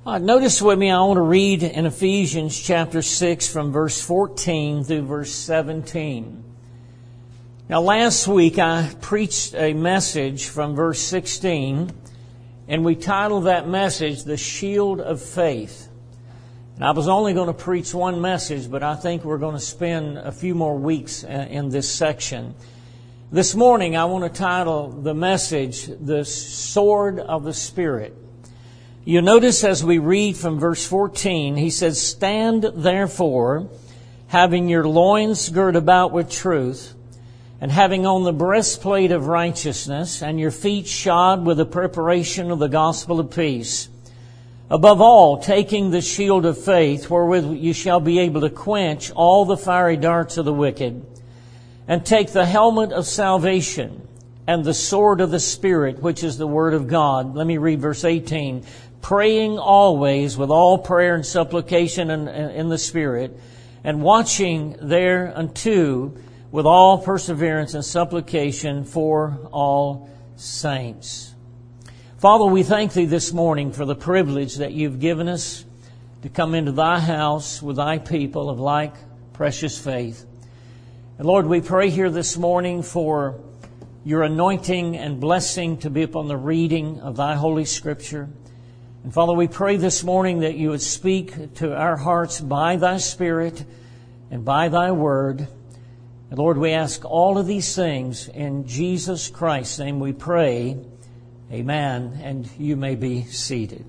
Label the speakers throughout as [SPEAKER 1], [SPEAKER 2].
[SPEAKER 1] Notice with me, I want to read in Ephesians chapter 6 from verse 14 through verse 17. Now last week I preached a message from verse 16, and we titled that message, The Shield of Faith. And I was only going to preach one message, but I think we're going to spend a few more weeks in this section. This morning I want to title the message, The Sword of the Spirit. You'll notice as we read from verse 14, he says, "Stand therefore, having your loins girt about with truth, and having on the breastplate of righteousness, and your feet shod with the preparation of the gospel of peace. Above all, taking the shield of faith, wherewith you shall be able to quench all the fiery darts of the wicked, and take the helmet of salvation, and the sword of the Spirit, which is the word of God." Let me read verse 18. "Praying always with all prayer and supplication in the Spirit, and watching thereunto with all perseverance and supplication for all saints." Father, we thank Thee this morning for the privilege that You've given us to come into Thy house with Thy people of like precious faith. And Lord, we pray here this morning for Your anointing and blessing to be upon the reading of Thy Holy Scripture. And Father, we pray this morning that You would speak to our hearts by Thy Spirit and by Thy Word. And Lord, we ask all of these things in Jesus Christ's name we pray. Amen. And you may be seated.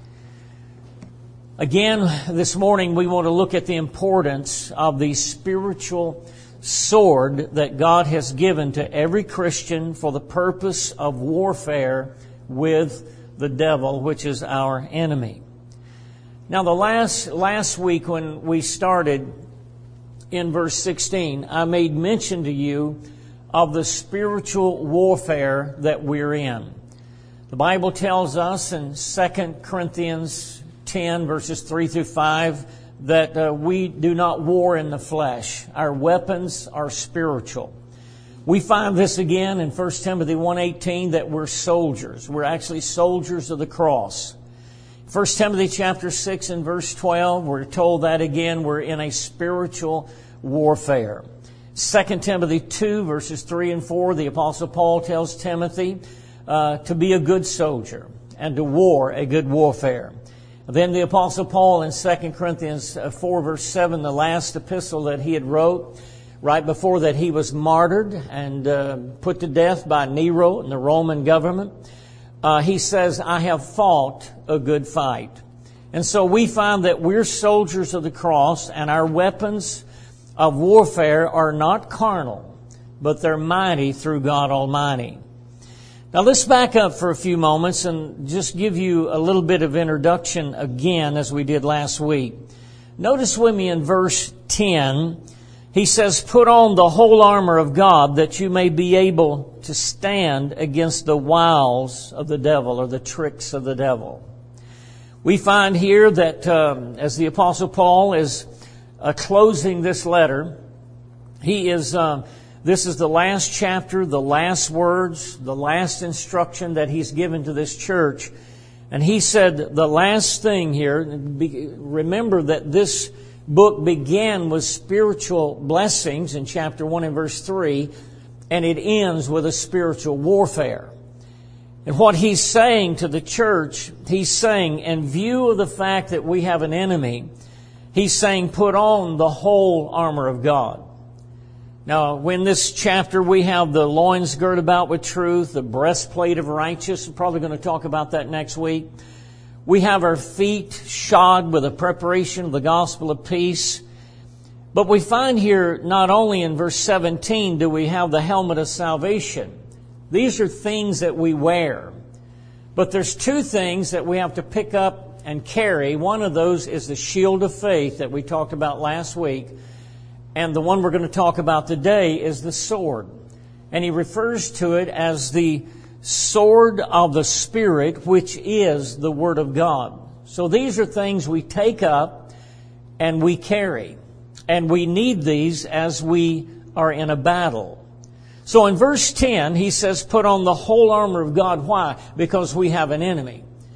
[SPEAKER 1] Again, this morning we want to look at the importance of the spiritual sword that God has given to every Christian for the purpose of warfare with the devil, which is our enemy. Now, the last week when we started in verse 16, I made mention to you of the spiritual warfare that we're in. The Bible tells us in 2 Corinthians 10, verses 3 through 5, that we do not war in the flesh. Our weapons are spiritual. We find this again in 1 Timothy 1:18 that we're soldiers. We're actually soldiers of the cross. 1 Timothy chapter 6 and verse 12, we're told that again we're in a spiritual warfare. 2 Timothy 2 verses 3 and 4, the Apostle Paul tells Timothy to be a good soldier and to war a good warfare. Then the Apostle Paul in 2 Corinthians 4 verse 7, the last epistle that he had wrote, right before that he was martyred and put to death by Nero and the Roman government, he says, "I have fought a good fight." And so we find that we're soldiers of the cross, and our weapons of warfare are not carnal, but they're mighty through God Almighty. Now let's back up for a few moments and just give you a little bit of introduction again as we did last week. Notice with me in verse 10, he says, "Put on the whole armor of God that you may be able to stand against the wiles of the devil," or the tricks of the devil. We find here that as the Apostle Paul is closing this letter, this is the last chapter, the last words, the last instruction that he's given to this church. And he said the last thing here, remember that this book began with spiritual blessings in chapter 1 and verse 3, and it ends with a spiritual warfare. And what he's saying to the church, he's saying, in view of the fact that we have an enemy, he's saying, put on the whole armor of God. Now, in this chapter, we have the loins girt about with truth, the breastplate of righteousness. We're probably going to talk about that next week. We have our feet shod with the preparation of the gospel of peace. But we find here, not only in verse 17 do we have the helmet of salvation. These are things that we wear. But there's two things that we have to pick up and carry. One of those is the shield of faith that we talked about last week. And the one we're going to talk about today is the sword. And he refers to it as the sword of the Spirit, which is the Word of God. So these are things we take up and we carry. And we need these as we are in a battle. So in verse 10, he says, put on the whole armor of God. Why? Because we have an enemy.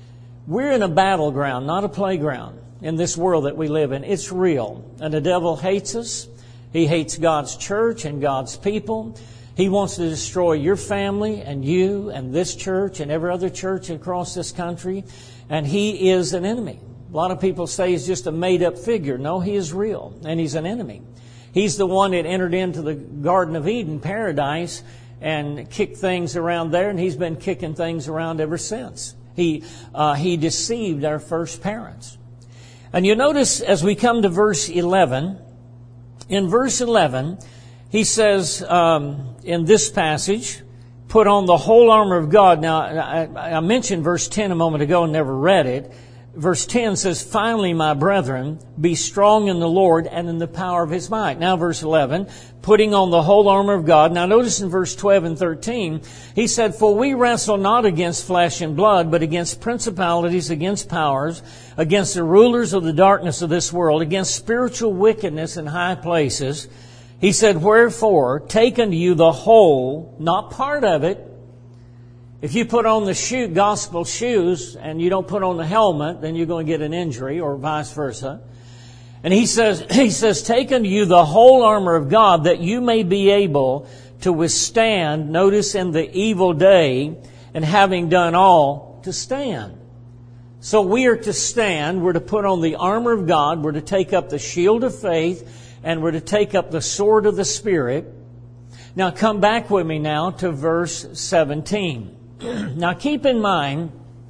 [SPEAKER 1] We're in a battleground, not a playground, in this world that we live in. It's real. And the devil hates us. He hates God's church and God's people. He wants to destroy your family and you and this church and every other church across this country. And he is an enemy. A lot of people say he's just a made-up figure. No, he is real, and he's an enemy. He's the one that entered into the Garden of Eden, paradise, and kicked things around there, and he's been kicking things around ever since. He deceived our first parents. And you notice as we come to verse 11, in verse 11, he says in this passage, put on the whole armor of God. Now, I mentioned verse 10 a moment ago and never read it. Verse 10 says, finally, my brethren, be strong in the Lord and in the power of His might. Now, verse 11, putting on the whole armor of God. Now, notice in verse 12 and 13, he said, for we wrestle not against flesh and blood, but against principalities, against powers, against the rulers of the darkness of this world, against spiritual wickedness in high places. He said, wherefore, take unto you the whole, not part of it. If you put on the gospel shoes and you don't put on the helmet, then you're going to get an injury, or vice versa. And he says, take unto you the whole armor of God, that you may be able to withstand, notice, in the evil day, and having done all, to stand. So we are to stand, we're to put on the armor of God, we're to take up the shield of faith, and we're to take up the sword of the Spirit. Now come back with me now to verse 17. Now keep in mind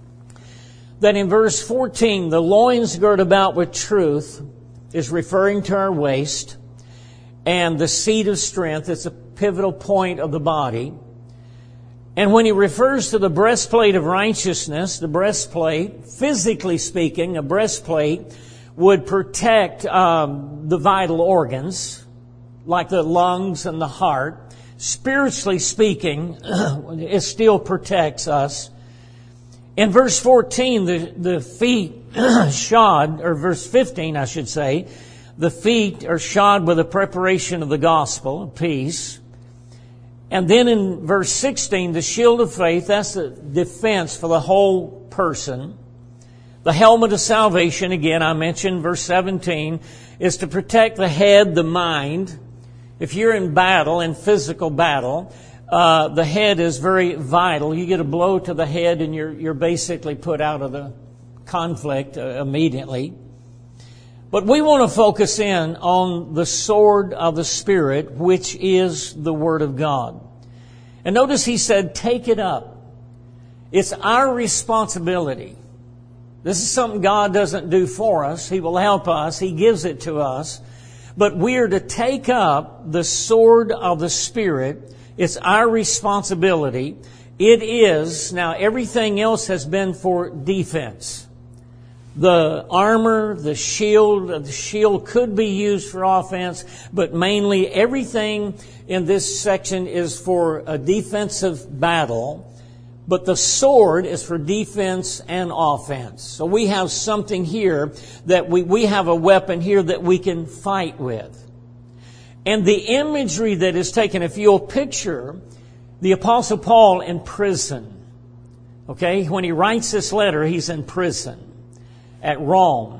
[SPEAKER 1] that in verse 14, the loins girt about with truth is referring to our waist, and the seat of strength is a pivotal point of the body. And when he refers to the breastplate of righteousness, the breastplate, physically speaking, a breastplate would protect the vital organs, like the lungs and the heart. Spiritually speaking, it still protects us. In verse 14, the feet shod, or verse 15, I should say, the feet are shod with the preparation of the gospel of peace. And then in verse 16, the shield of faith, that's the defense for the whole person. The helmet of salvation, again, I mentioned verse 17, is to protect the head, the mind. If you're in battle, in physical battle, the head is very vital. You get a blow to the head and you're basically put out of the conflict immediately. But we want to focus in on the sword of the Spirit, which is the Word of God. And notice he said, take it up. It's our responsibility. This is something God doesn't do for us. He will help us. He gives it to us. But we are to take up the sword of the Spirit. It's our responsibility. It is, now everything else has been for defense. The armor, the shield could be used for offense, but mainly everything in this section is for a defensive battle. But the sword is for defense and offense. So we have something here that we have a weapon here that we can fight with. And the imagery that is taken, if you'll picture the Apostle Paul in prison. Okay, when he writes this letter, he's in prison at Rome.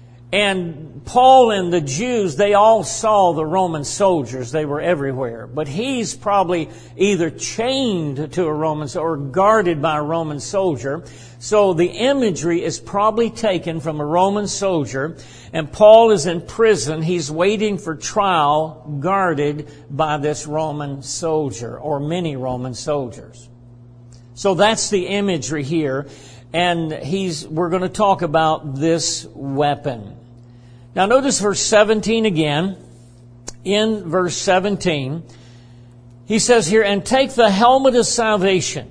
[SPEAKER 1] And Paul and the Jews, they all saw the Roman soldiers. They were everywhere. But he's probably either chained to a Roman or guarded by a Roman soldier. So the imagery is probably taken from a Roman soldier. And Paul is in prison. He's waiting for trial, guarded by this Roman soldier or many Roman soldiers. So that's the imagery here. And we're going to talk about this weapon. Now notice verse 17 again. In verse 17, he says here, and take the helmet of salvation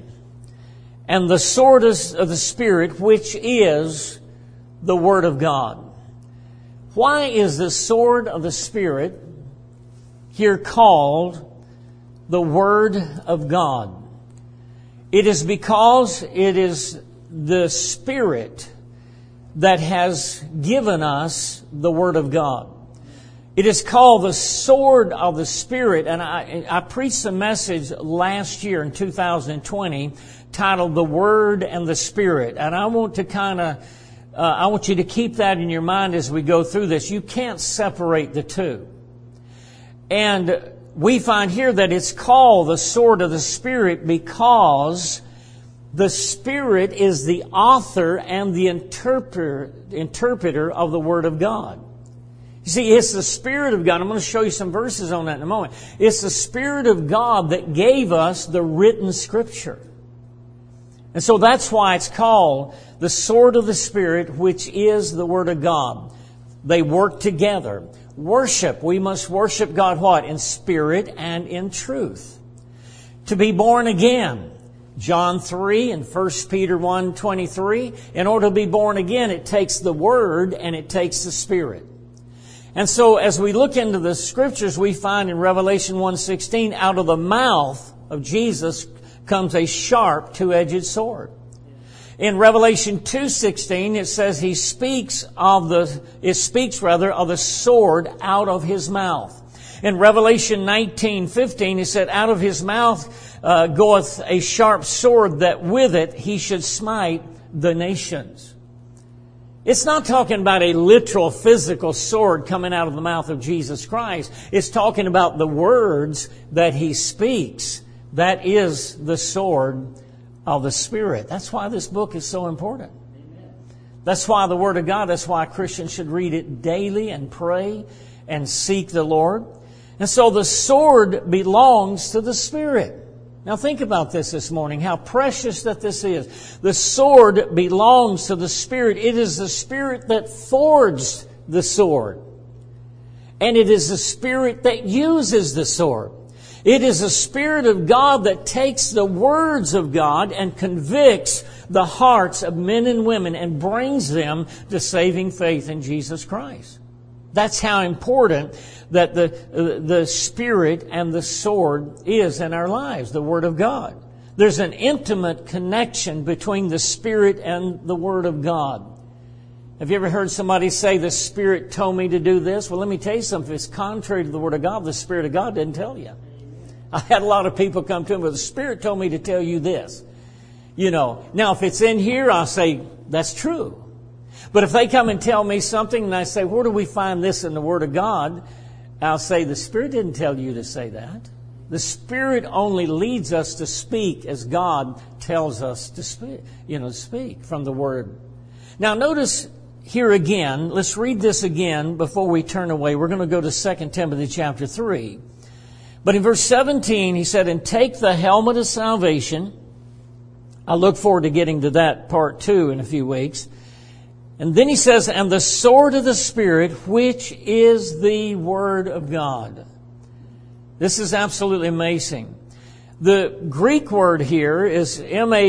[SPEAKER 1] and the sword of the Spirit, which is the Word of God. Why is the sword of the Spirit here called the Word of God? It is because it is the Spirit that has given us the Word of God. It is called the sword of the Spirit. And I preached a message last year in 2020 titled The Word and the Spirit. And I want to I want you to keep that in your mind as we go through this. You can't separate the two. And we find here that it's called the sword of the Spirit because the Spirit is the author and the interpreter of the Word of God. You see, it's the Spirit of God. I'm going to show you some verses on that in a moment. It's the Spirit of God that gave us the written Scripture. And so that's why it's called the sword of the Spirit, which is the Word of God. They work together. Worship. We must worship God what? In spirit and in truth. To be born again. John 3 and 1 Peter 1:23. In order to be born again, it takes the Word and it takes the Spirit. And so as we look into the Scriptures, we find in Revelation 1:16, out of the mouth of Jesus comes a sharp two-edged sword. In Revelation 2:16, it says he speaks of the sword out of his mouth. In Revelation 19:15, it said, out of his mouth goeth a sharp sword, that with it he should smite the nations. It's not talking about a literal physical sword coming out of the mouth of Jesus Christ. It's talking about the words that he speaks. That is the sword of the Spirit. That's why this book is so important. Amen. That's why the Word of God, that's why Christians should read it daily and pray and seek the Lord. And so the sword belongs to the Spirit. Now think about this morning, how precious that this is. The sword belongs to the Spirit. It is the Spirit that forged the sword. And it is the Spirit that uses the sword. It is the Spirit of God that takes the words of God and convicts the hearts of men and women and brings them to saving faith in Jesus Christ. That's how important that the Spirit and the sword is in our lives, the Word of God. There's an intimate connection between the Spirit and the Word of God. Have you ever heard somebody say, the Spirit told me to do this? Well, let me tell you something. If it's contrary to the Word of God, the Spirit of God didn't tell you. I had a lot of people come to me, well, the Spirit told me to tell you this. Now if it's in here, I'll say, that's true. But if they come and tell me something and I say, where do we find this in the Word of God? I'll say, the Spirit didn't tell you to say that. The Spirit only leads us to speak as God tells us to speak from the Word. Now notice here again, let's read this again before we turn away. We're going to go to 2 Timothy chapter 3. But in verse 17, he said, and take the helmet of salvation. I look forward to getting to that part too in a few weeks. And then he says, and the sword of the Spirit, which is the Word of God. This is absolutely amazing. The Greek word here is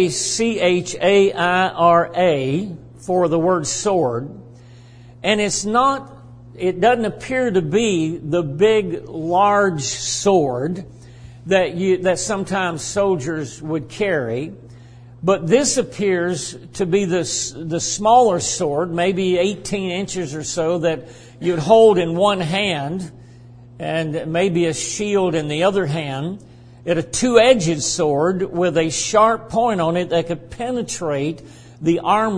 [SPEAKER 1] M-A-C-H-A-I-R-A for the word sword. And it doesn't appear to be the big, large sword that sometimes soldiers would carry. But this appears to be the smaller sword, maybe 18 inches or so, that you'd hold in one hand and maybe a shield in the other hand. It's a two-edged sword with a sharp point on it that could penetrate the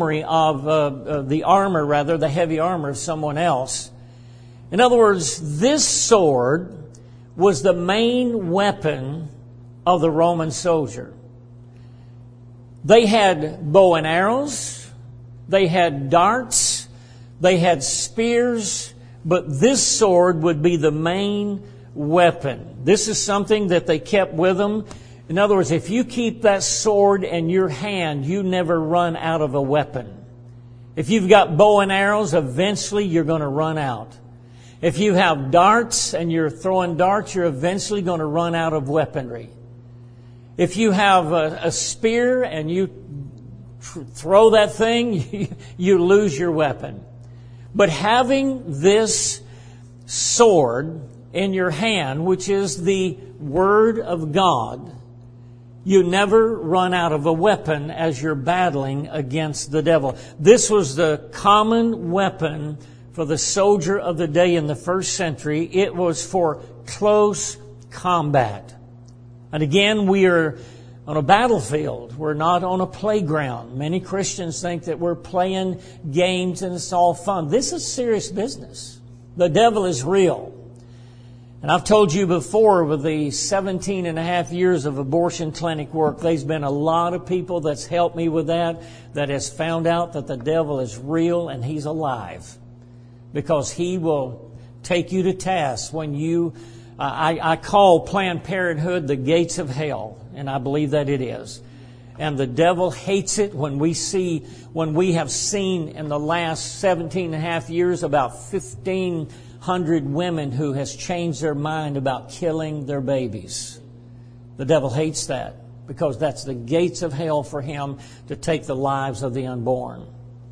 [SPEAKER 1] the heavy armor of someone else. In other words, this sword was the main weapon of the Roman soldier. They had bow and arrows, they had darts, they had spears, but this sword would be the main weapon. This is something that they kept with them. In other words, if you keep that sword in your hand, you never run out of a weapon. If you've got bow and arrows, eventually you're going to run out. If you have darts and you're throwing darts, you're eventually going to run out of weaponry. If you have a spear and you throw that thing, you lose your weapon. But having this sword in your hand, which is the Word of God, you never run out of a weapon as you're battling against the devil. This was the common weapon for the soldier of the day in the first century. It was for close combat. And again, we are on a battlefield. We're not on a playground. Many Christians think that we're playing games and it's all fun. This is serious business. The devil is real. And I've told you before, with the 17 and a half years of abortion clinic work, there's been a lot of people that's helped me with that has found out that the devil is real and he's alive. Because he will take you to task when you... I call Planned Parenthood the gates of hell, and I believe that it is. And the devil hates it when we have seen in the last 17 and a half years about 1,500 women who has changed their mind about killing their babies. The devil hates that because that's the gates of hell for him to take the lives of the unborn.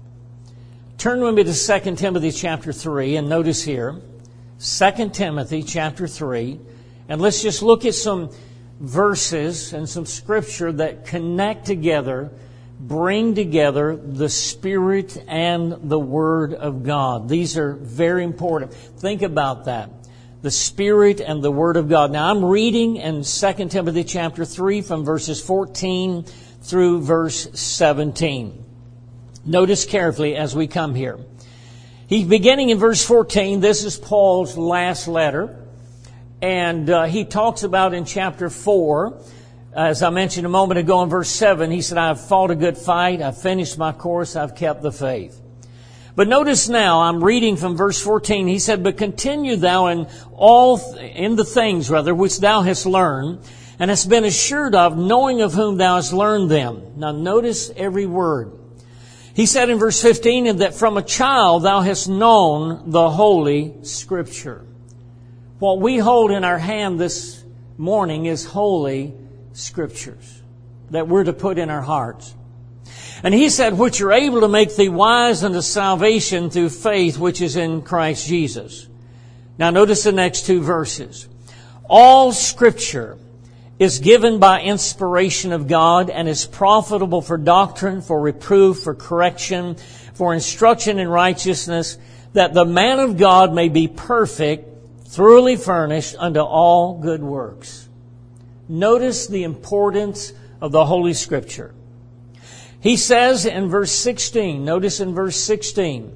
[SPEAKER 1] Turn with me to 2 Timothy chapter 3 and notice here, 2 Timothy chapter 3, and let's just look at some verses and some scripture that connect together, bring together the Spirit and the Word of God. These are very important. Think about that. The Spirit and the Word of God. Now I'm reading in 2 Timothy chapter 3 from verses 14 through verse 17. Notice carefully as we come here. He's beginning in verse 14. This is Paul's last letter. And he talks about in chapter 4, as I mentioned a moment ago in verse 7, he said, I've fought a good fight, I've finished my course, I've kept the faith. But notice now, I'm reading from verse 14, he said, but continue thou in the things which thou hast learned, and hast been assured of, knowing of whom thou hast learned them. Now notice every word. He said in verse 15, that from a child thou hast known the Holy Scripture. What we hold in our hand this morning is Holy Scriptures that we're to put in our hearts. And he said, which are able to make thee wise unto salvation through faith which is in Christ Jesus. Now notice the next two verses. All Scripture is given by inspiration of God and is profitable for doctrine, for reproof, for correction, for instruction in righteousness, that the man of God may be perfect, thoroughly furnished unto all good works. Notice the importance of the Holy Scripture. He says in verse 16, notice in verse 16,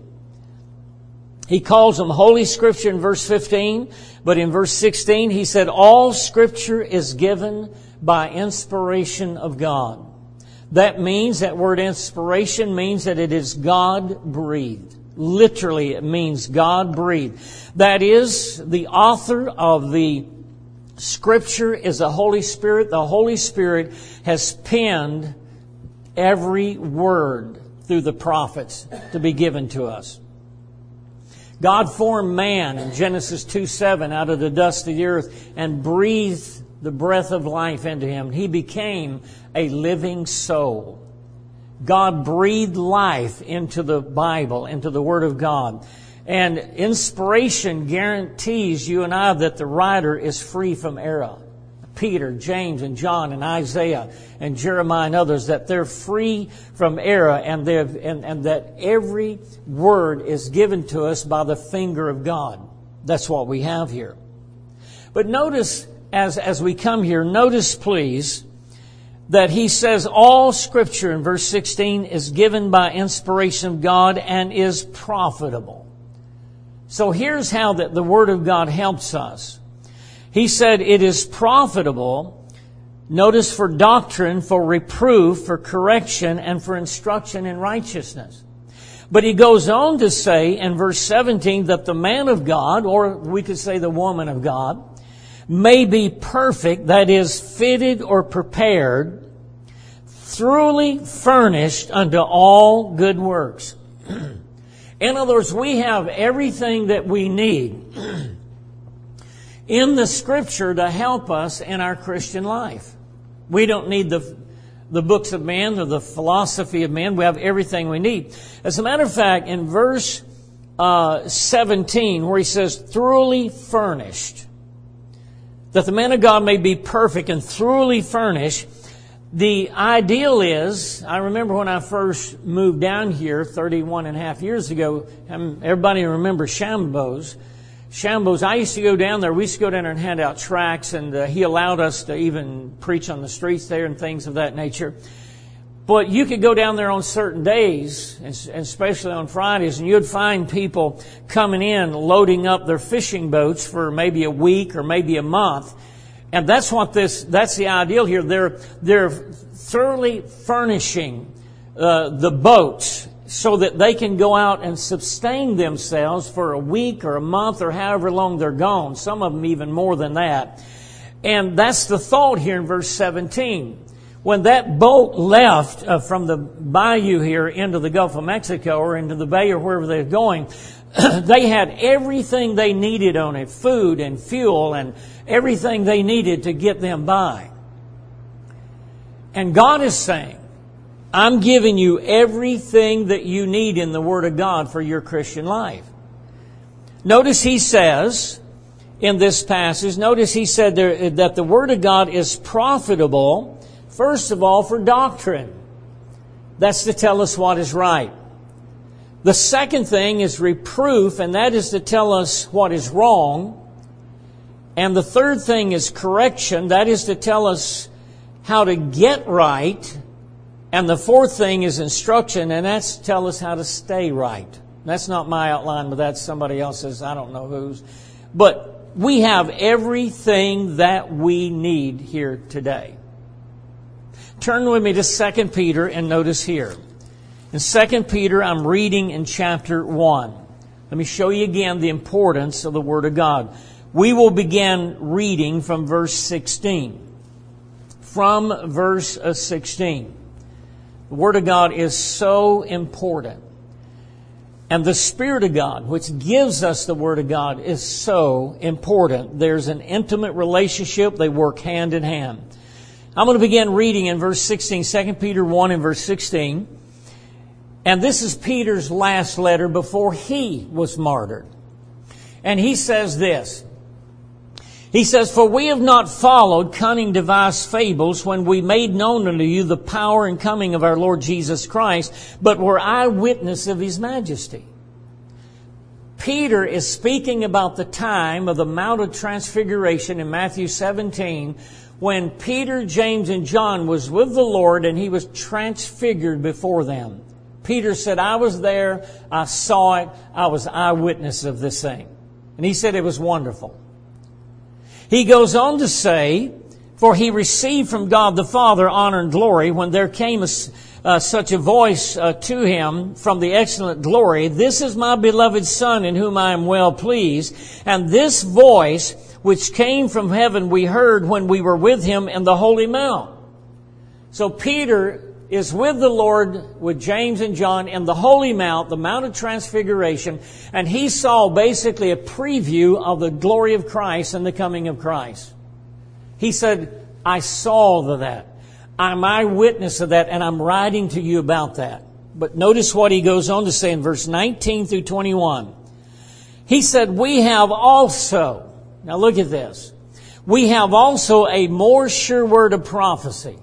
[SPEAKER 1] he calls them Holy Scripture in verse 15, but in verse 16 he said, all Scripture is given by inspiration of God. That means, that word inspiration means that it is God-breathed. Literally, it means God-breathed. That is, the author of the Scripture is the Holy Spirit. The Holy Spirit has penned every word through the prophets to be given to us. God formed man in Genesis 2:7 out of the dust of the earth and breathed the breath of life into him. He became a living soul. God breathed life into the Bible, into the Word of God. And inspiration guarantees you and I that the writer is free from error. Peter, James, and John, and Isaiah, and Jeremiah, and others, that they're free from error, and that every word is given to us by the finger of God. That's what we have here. But notice, as we come here, notice please, that he says all Scripture in verse 16 is given by inspiration of God and is profitable. So here's how that the Word of God helps us. He said it is profitable, notice, for doctrine, for reproof, for correction, and for instruction in righteousness. But he goes on to say in verse 17 that the man of God, or we could say the woman of God, may be perfect, that is, fitted or prepared, thoroughly furnished unto all good works. In other words, we have everything that we need in the Scripture to help us in our Christian life. We don't need the books of man or the philosophy of man. We have everything we need. As a matter of fact, in verse 17, where he says, thoroughly furnished, that the man of God may be perfect and thoroughly furnished, the ideal is, I remember when I first moved down here 31 and a half years ago, everybody remembers Shambos. Shambles, I used to go down there. We used to go down there and hand out tracts, and he allowed us to even preach on the streets there and things of that nature. But you could go down there on certain days, and especially on Fridays, and you'd find people coming in, loading up their fishing boats for maybe a week or maybe a month. And that's the ideal here. They're thoroughly furnishing the boats so that they can go out and sustain themselves for a week or a month or however long they're gone. Some of them even more than that. And that's the thought here in verse 17. When that boat left from the bayou here into the Gulf of Mexico or into the bay or wherever they're going, they had everything they needed on it, food and fuel and everything they needed to get them by. And God is saying, I'm giving you everything that you need in the Word of God for your Christian life. Notice he says in this passage, he said there, that the Word of God is profitable, first of all, for doctrine. That's to tell us what is right. The second thing is reproof, and that is to tell us what is wrong. And the third thing is correction. That is to tell us how to get right. And the fourth thing is instruction, and that's to tell us how to stay right. That's not my outline, but that's somebody else's. I don't know whose. But we have everything that we need here today. Turn with me to 2 Peter and notice here. In 2 Peter, I'm reading in chapter 1. Let me show you again the importance of the Word of God. We will begin reading from verse 16. From verse 16. The Word of God is so important. And the Spirit of God, which gives us the Word of God, is so important. There's an intimate relationship. They work hand in hand. I'm going to begin reading in verse 16, 2 Peter 1 and verse 16. And this is Peter's last letter before he was martyred. And he says this. He says, "For we have not followed cunning devised fables when we made known unto you the power and coming of our Lord Jesus Christ, but were eyewitness of His majesty." Peter is speaking about the time of the Mount of Transfiguration in Matthew 17, when Peter, James, and John was with the Lord and He was transfigured before them. Peter said, I was there, I saw it, I was eyewitness of this thing. And he said it was wonderful. He goes on to say, "For He received from God the Father honor and glory when there came such a voice to Him from the excellent glory, This is my beloved Son in whom I am well pleased. And this voice which came from heaven we heard when we were with Him in the Holy Mount." So Peter is with the Lord, with James and John in the Holy Mount, the Mount of Transfiguration, and he saw basically a preview of the glory of Christ and the coming of Christ. He said, I saw that. I'm eyewitness of that, and I'm writing to you about that. But notice what he goes on to say in verse 19 through 21. He said, we have also, now look at this, we have also a more sure word of prophecy.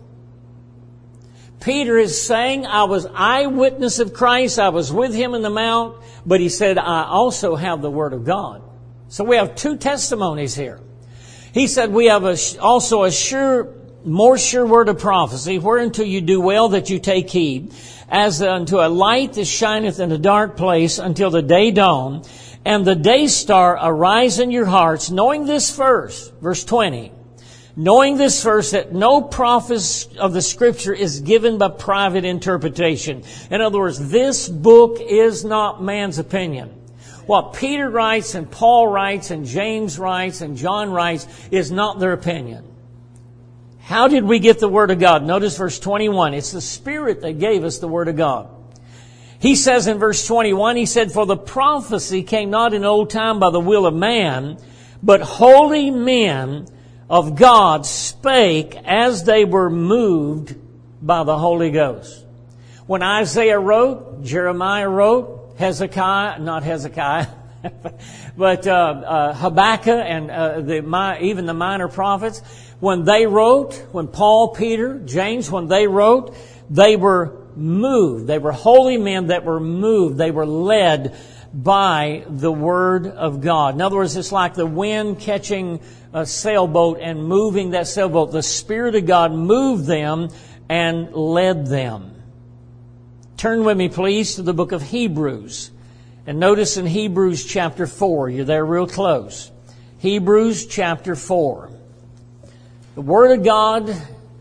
[SPEAKER 1] Peter is saying, I was eyewitness of Christ, I was with Him in the Mount, but he said, I also have the Word of God. So we have two testimonies here. He said, we have also a more sure word of prophecy, whereunto you do well that you take heed, as unto a light that shineth in a dark place until the day dawn, and the day star arise in your hearts, knowing this first, verse 20, knowing this first, that no prophecy of the Scripture is given by private interpretation. In other words, this book is not man's opinion. What Peter writes and Paul writes and James writes and John writes is not their opinion. How did we get the Word of God? Notice verse 21. It's the Spirit that gave us the Word of God. He says in verse 21, he said, "For the prophecy came not in old time by the will of man, but holy men of God spake as they were moved by the Holy Ghost." When Isaiah wrote, Jeremiah wrote, not Hezekiah, but Habakkuk and even the minor prophets, when they wrote, when Paul, Peter, James, when they wrote, they were moved. They were holy men that were moved. They were led by the Word of God. In other words, it's like the wind catching a sailboat and moving that sailboat. The Spirit of God moved them and led them. Turn with me, please, to the book of Hebrews. And notice in Hebrews chapter 4, you're there real close. Hebrews chapter 4. The Word of God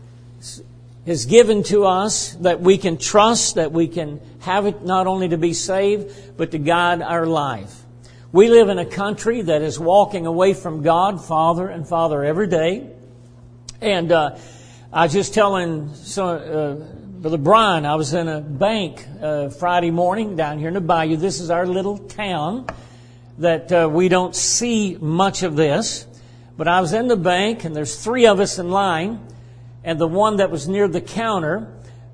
[SPEAKER 1] is given to us that we can trust, that we can have it not only to be saved, but to guide our life. We live in a country that is walking away from God, Father and Father every day. And I was just telling Brother Brian, I was in a bank Friday morning down here in the bayou. This is our little town that we don't see much of this. But I was in the bank, and there's 3 of us in line. And the one that was near the counter,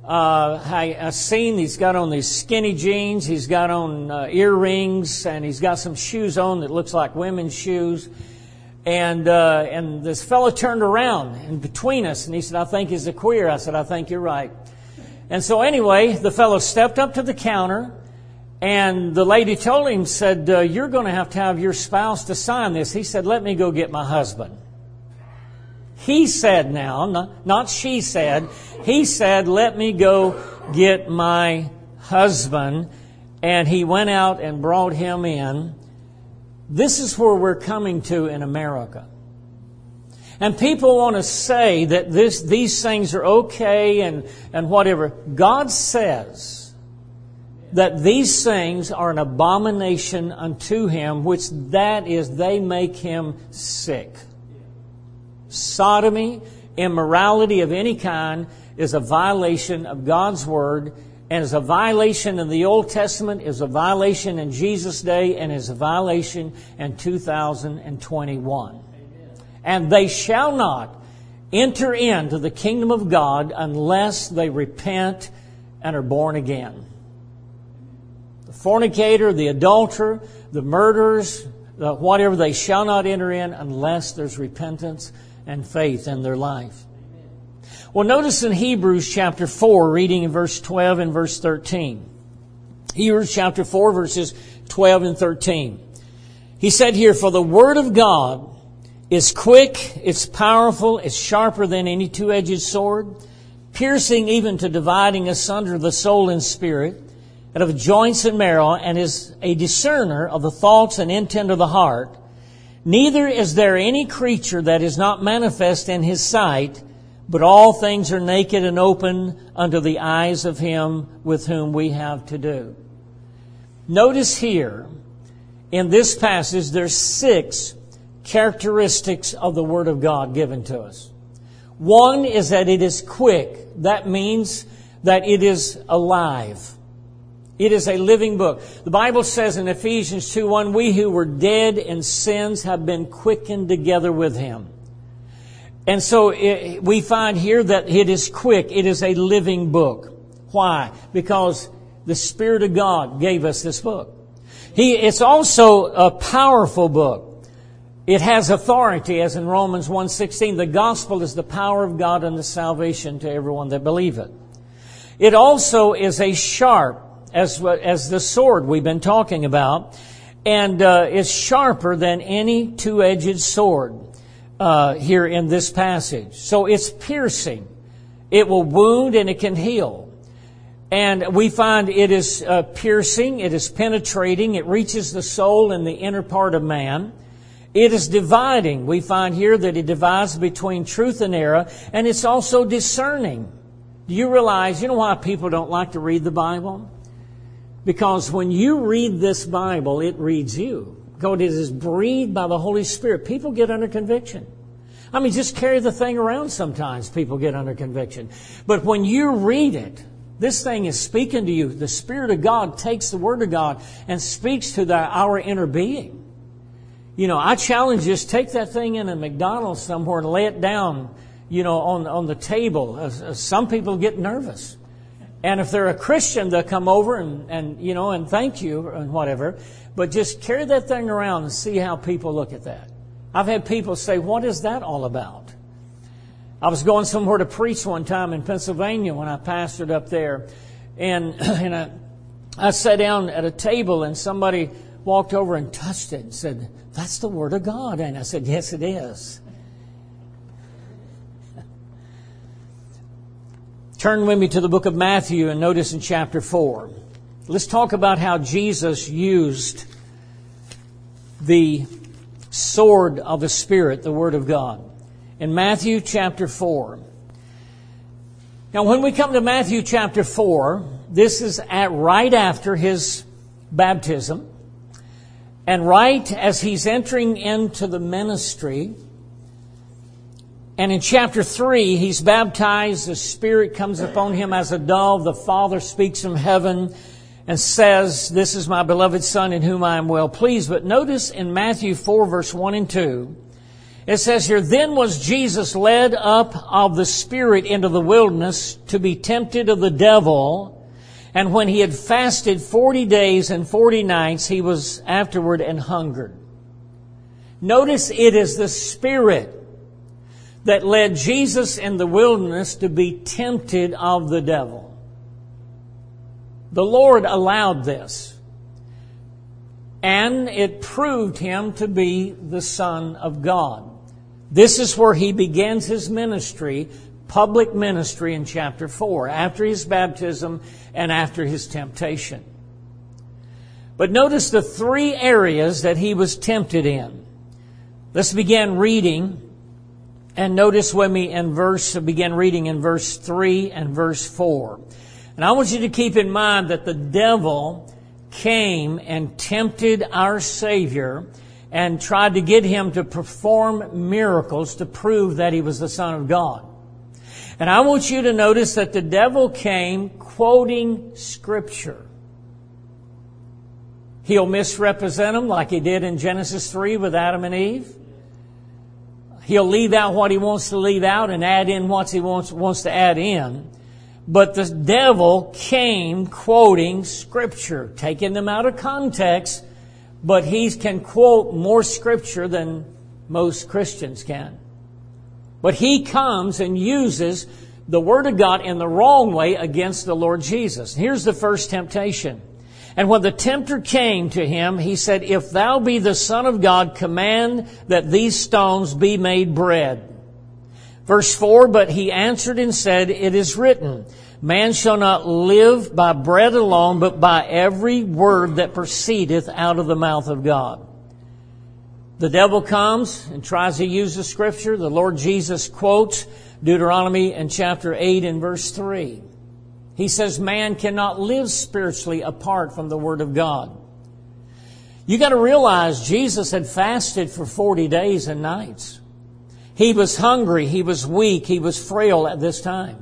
[SPEAKER 1] I seen he's got on these skinny jeans, he's got on earrings, and he's got some shoes on that looks like women's shoes. And this fellow turned around in between us, and he said, "I think he's a queer." I said, "I think you're right." And so anyway, the fellow stepped up to the counter, and the lady told him, said, "You're going to have your spouse to sign this." He said, "Let me go get my husband." He said now, not she said. He said, "Let me go get my husband." And he went out and brought him in. This is where we're coming to in America. And people want to say that these things are okay and whatever. God says that these things are an abomination unto Him, which that is, they make Him sick. Sodomy, immorality of any kind, is a violation of God's Word, and is a violation in the Old Testament, is a violation in Jesus' day, and is a violation in 2021. Amen. And they shall not enter into the kingdom of God unless they repent and are born again. The fornicator, the adulterer, the murderers, whatever, they shall not enter in unless there's repentance and faith in their life. Well, notice in Hebrews chapter 4, reading in verse 12 and verse 13. Hebrews chapter 4, verses 12 and 13. He said here, "For the Word of God is quick, it's powerful, it's sharper than any two-edged sword, piercing even to dividing asunder the soul and spirit, and of joints and marrow, and is a discerner of the thoughts and intent of the heart. Neither is there any creature that is not manifest in His sight, but all things are naked and open unto the eyes of Him with whom we have to do." Notice here, in this passage, there's 6 characteristics of the Word of God given to us. One is that it is quick. That means that it is alive. It is a living book. The Bible says in Ephesians 2:1, "We who were dead in sins have been quickened together with Him." And so we find here that it is quick. It is a living book. Why? Because the Spirit of God gave us this book. It's also a powerful book. It has authority, as in Romans 1:16. The gospel is the power of God and the salvation to everyone that believe it. It also is a sharp, as the sword we've been talking about, and is sharper than any two-edged sword here in this passage. So it's piercing. It will wound and it can heal. And we find it is piercing, it is penetrating, it reaches the soul and the inner part of man. It is dividing. We find here that it divides between truth and error, and it's also discerning. Do you realize, you know why people don't like to read the Bible? Because when you read this Bible, it reads you. Because it is breathed by the Holy Spirit. People get under conviction. I mean, just carry the thing around sometimes, people get under conviction. But when you read it, this thing is speaking to you. The Spirit of God takes the Word of God and speaks to our inner being. You know, I challenge you, take that thing in a McDonald's somewhere and lay it down, on the table. Some people get nervous. And if they're a Christian, they'll come over and thank you and whatever. But just carry that thing around and see how people look at that. I've had people say, "What is that all about?" I was going somewhere to preach one time in Pennsylvania when I pastored up there. And I sat down at a table and somebody walked over and touched it and said, "That's the Word of God." And I said, "Yes, it is." Turn with me to the book of Matthew and notice in chapter 4. Let's talk about how Jesus used the sword of the Spirit, the Word of God. In Matthew chapter 4. Now when we come to Matthew chapter 4, this is right after His baptism. And right as He's entering into the ministry. And in chapter 3, He's baptized. The Spirit comes upon Him as a dove. The Father speaks from heaven and says, "This is my beloved Son in whom I am well pleased." But notice in Matthew 4, verse 1 and 2, it says here, "Then was Jesus led up of the Spirit into the wilderness to be tempted of the devil. And when He had fasted 40 days and 40 nights, He was afterward and hungered." Notice it is the Spirit that led Jesus in the wilderness to be tempted of the devil. The Lord allowed this. And it proved Him to be the Son of God. This is where He begins His ministry, public ministry in chapter 4, after His baptism and after His temptation. But notice the three areas that He was tempted in. Let's begin reading. And notice with me begin reading in verse 3 and verse 4. And I want you to keep in mind that the devil came and tempted our Savior and tried to get Him to perform miracles to prove that He was the Son of God. And I want you to notice that the devil came quoting Scripture. He'll misrepresent them like he did in Genesis 3 with Adam and Eve. He'll leave out what he wants to leave out and add in what he wants to add in. But the devil came quoting Scripture, taking them out of context, but he can quote more Scripture than most Christians can. But he comes and uses the Word of God in the wrong way against the Lord Jesus. Here's the first temptation. "And when the tempter came to Him, He said, 'If thou be the Son of God, command that these stones be made bread.' Verse 4, "But He answered and said, 'It is written, man shall not live by bread alone, but by every word that proceedeth out of the mouth of God.'" The devil comes and tries to use the Scripture. The Lord Jesus quotes Deuteronomy in chapter 8 and verse 3. He says man cannot live spiritually apart from the Word of God. You got to realize Jesus had fasted for 40 days and nights. He was hungry, He was weak, He was frail at this time.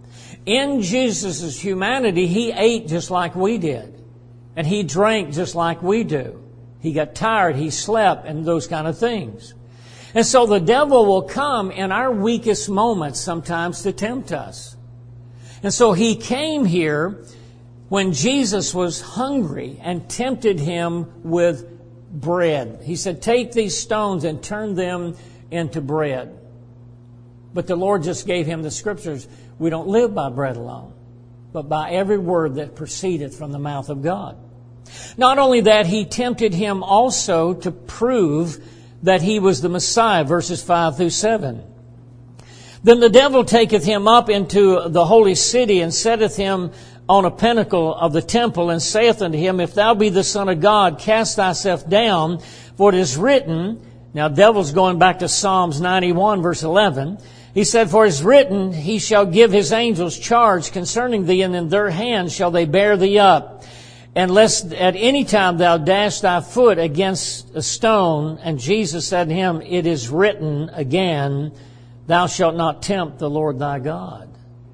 [SPEAKER 1] In Jesus' humanity, He ate just like we did. And He drank just like we do. He got tired, He slept, and those kind of things. And so the devil will come in our weakest moments sometimes to tempt us. And so he came here when Jesus was hungry and tempted Him with bread. He said, "Take these stones and turn them into bread." But the Lord just gave him the Scriptures. We don't live by bread alone, but by every word that proceedeth from the mouth of God. Not only that, He tempted Him also to prove that He was the Messiah, verses 5 through 7. "Then the devil taketh Him up into the holy city, and setteth Him on a pinnacle of the temple, and saith unto Him, 'If thou be the Son of God, cast thyself down, for it is written,'" now devil's going back to Psalms 91, verse 11. He said, "For it is written, He shall give His angels charge concerning thee, and in their hands shall they bear thee up. And lest at any time thou dash thy foot against a stone." And Jesus said to him, "It is written again, Thou shalt not tempt the Lord thy God."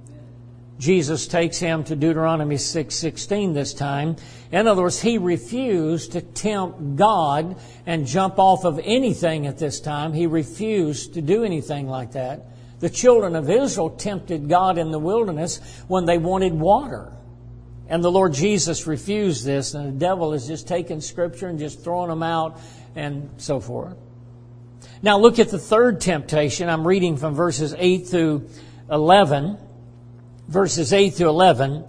[SPEAKER 1] Jesus takes him to Deuteronomy 6:16 this time. In other words, he refused to tempt God and jump off of anything at this time. He refused to do anything like that. The children of Israel tempted God in the wilderness when they wanted water. And the Lord Jesus refused this, and the devil is just taking Scripture and just throwing them out and so forth. Now look at the third temptation. I'm reading from verses 8 through 11. Verses 8 through 11.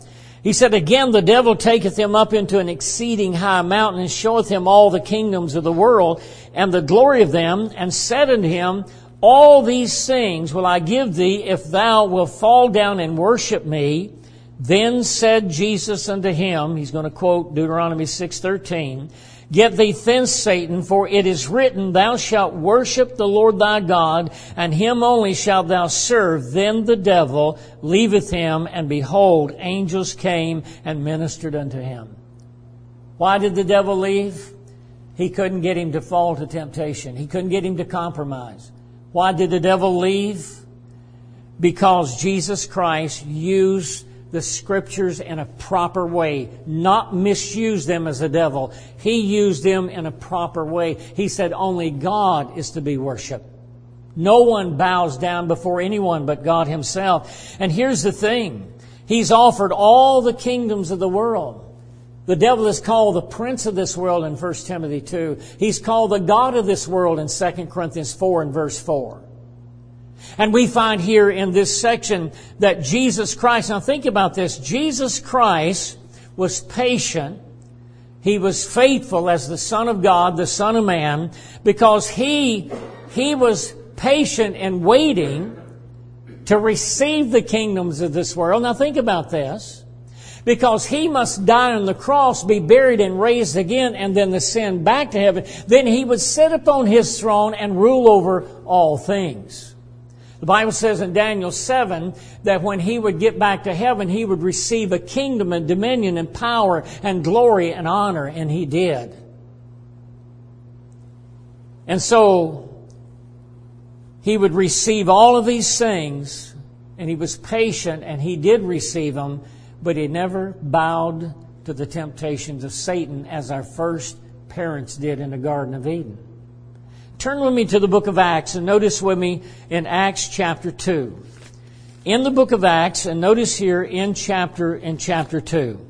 [SPEAKER 1] He said, again, the devil taketh him up into an exceeding high mountain, and showeth him all the kingdoms of the world, and the glory of them, and said unto him, all these things will I give thee, if thou wilt fall down and worship me. Then said Jesus unto him, he's going to quote Deuteronomy 6:13, get thee thence, Satan, for it is written, thou shalt worship the Lord thy God, and him only shalt thou serve. Then the devil leaveth him, and behold, angels came and ministered unto him. Why did the devil leave? He couldn't get him to fall to temptation. He couldn't get him to compromise. Why did the devil leave? Because Jesus Christ used the Scriptures in a proper way, not misuse them as the devil. He used them in a proper way. He said only God is to be worshipped. No one bows down before anyone but God Himself. And here's the thing. He's offered all the kingdoms of the world. The devil is called the prince of this world in 1 Timothy 2. He's called the god of this world in 2 Corinthians 4 and verse 4. And we find here in this section that Jesus Christ, now think about this, Jesus Christ was patient. He was faithful as the Son of God, the Son of Man, because He was patient and waiting to receive the kingdoms of this world. Now think about this. Because He must die on the cross, be buried and raised again, and then ascend back to heaven. Then He would sit upon His throne and rule over all things. The Bible says in Daniel 7 that when He would get back to heaven, He would receive a kingdom and dominion and power and glory and honor, and He did. And so He would receive all of these things, and He was patient, and He did receive them, but He never bowed to the temptations of Satan as our first parents did in the Garden of Eden. Turn with me to the book of Acts and notice with me in Acts chapter 2. In the book of Acts, and notice here in chapter 2.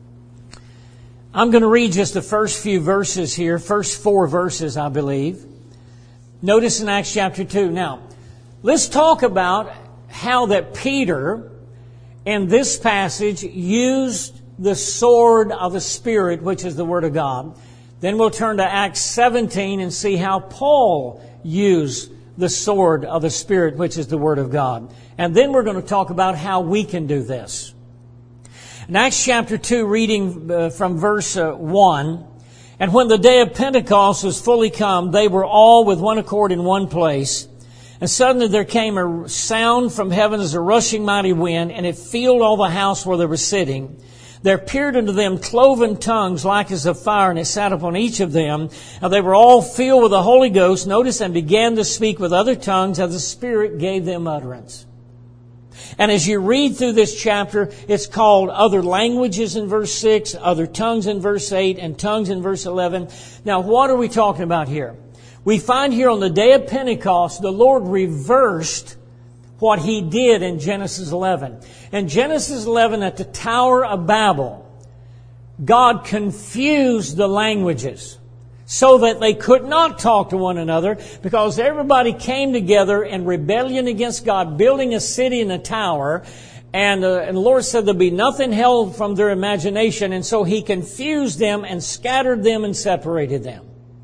[SPEAKER 1] I'm going to read just the first few verses here, first 4 verses, I believe. Notice in Acts chapter 2. Now, let's talk about how that Peter, in this passage, used the sword of the Spirit, which is the Word of God. Then we'll turn to Acts 17 and see how Paul used the sword of the Spirit, which is the Word of God. And then we're going to talk about how we can do this. In Acts chapter 2, reading from verse 1, and when the day of Pentecost was fully come, they were all with one accord in one place. And suddenly there came a sound from heaven as a rushing mighty wind, and it filled all the house where they were sitting. There appeared unto them cloven tongues like as of fire, and it sat upon each of them. And they were all filled with the Holy Ghost, notice, and began to speak with other tongues as the Spirit gave them utterance. And as you read through this chapter, it's called other languages in verse 6, other tongues in verse 8, and tongues in verse 11. Now, what are we talking about here? We find here on the day of Pentecost, the Lord reversed what He did in Genesis 11. In Genesis 11, at the Tower of Babel, God confused the languages so that they could not talk to one another, because everybody came together in rebellion against God, building a city and a tower. And the Lord said there'd be nothing held from their imagination. And so He confused them and scattered them and separated them.